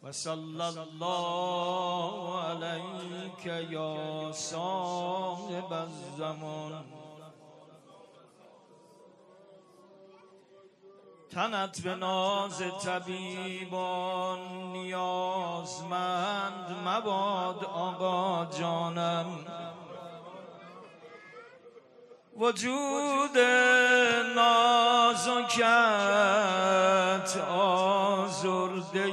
وصلى الله عليك يا صاحب الزمان. تنت به ناز طبیبان نیازمند مباد آقا جانم. وجود نازکت آزرده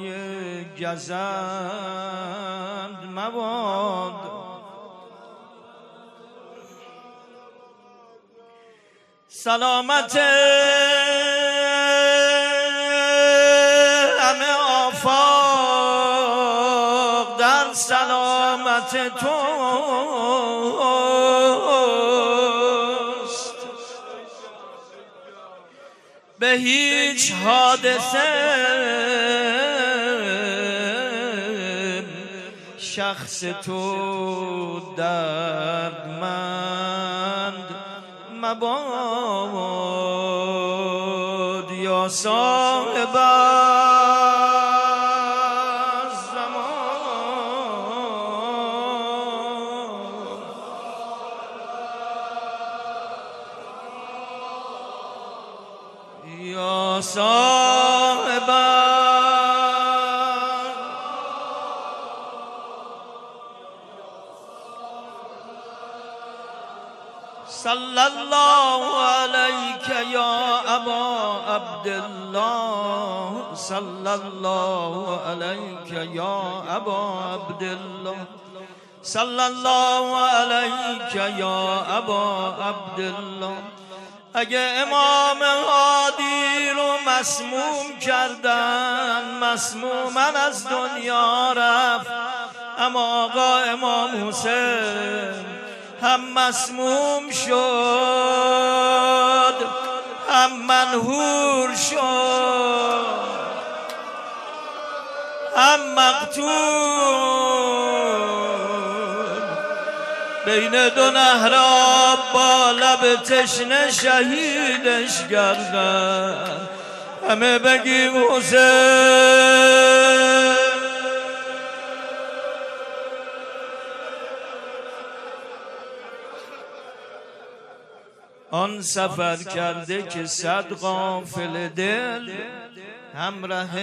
گزند مباد. سلامت همه آفاق در سلامت توست. به هیچ حادثه شخص تو دردمند مباد یا صاحب الزمان. یا صاحب صلی الله علیک یا ابا عبدالله. صلی الله علیک یا ابا عبدالله. صلی الله علیک یا ابا عبدالله. اگه امام هادی رو مسموم کردن مسمومن از دنیا رفت، اما آقا امام حسین هم مسموم شد هم منحور شد هم مقتول بین دو نهر آب با لب تشنه شهیدش کردن. همه بگیم حسین. آن سفر کرده که صد غافل دل همراه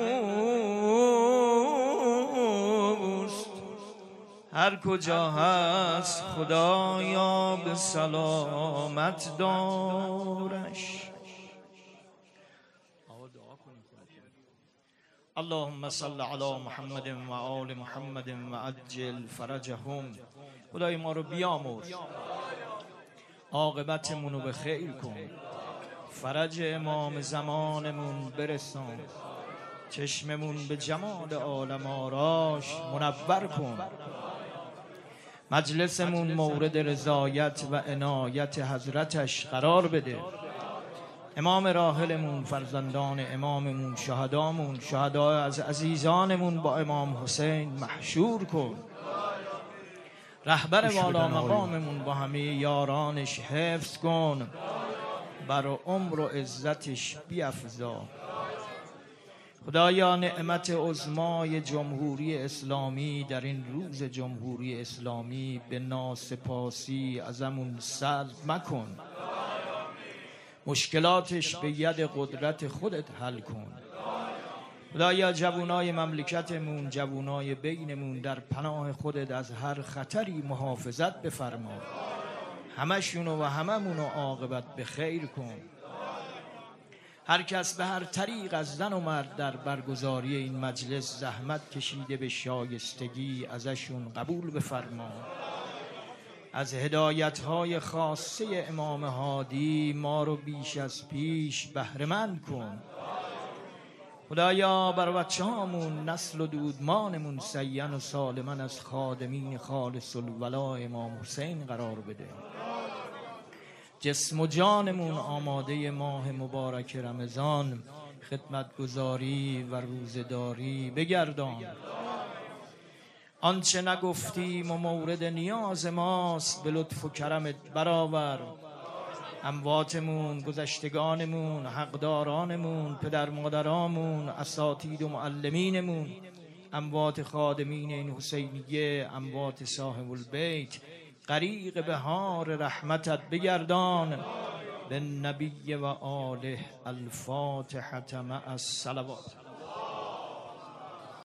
اوست. هر کجا هست خدایا به سلامت دارش. اللهم صل علی محمد و آل محمد و عجل فرجهم. خدای ما رو بیامرز، عاقبتمون رو به خیر کن، فرج امام زمانمون برسان، چشممون به جمال عالم آراش منور کن، مجلسمون مورد رضایت و عنایت حضرتش قرار بده. امام راحلمون، فرزندان اماممون، شهدامون، شهدا از عزیزانمون با امام حسین محشور کن. رهبر والا مقاممون با همه یارانش حفظ کن، بر عمر و عزتش بیفزا. خدایا نعمت عظمای جمهوری اسلامی در این روز جمهوری اسلامی به ناسپاسی ازمون سلب مکن. مشکلاتش به ید قدرت خودت حل کن. خدایا جوانای مملکتمون، جوانای بینمون در پناه خودت از هر خطری محافظت بفرما. همشونو و هممونو عاقبت به خیر کن. هر کس به هر طریق از زن و مرد در برگزاری این مجلس زحمت کشیده به شایستگی ازشون قبول بفرما. از هدایت‌های خاصه امام هادی ما رو بیش از پیش بهره‌مند کن. خدایا بر بچه هامون، نسل و دودمانمون سین و سالمن از خادمین خالص الولا امام حسین قرار بده. جسم و جانمون آماده ماه مبارک رمضان خدمتگزاری و روزداری بگردان. آنچه نگفتیم و مورد نیاز ماست به لطف و کرمت برآور. امواتمون، گذشتگانمون، حقدارانمون، پدر مادرامون، اساتید و معلمینمون، اموات خادمین این حسینیه، اموات صاحب البیت، غریق بهار رحمتت بگردان. به نبی و آله الفاتحة مع الصلوات.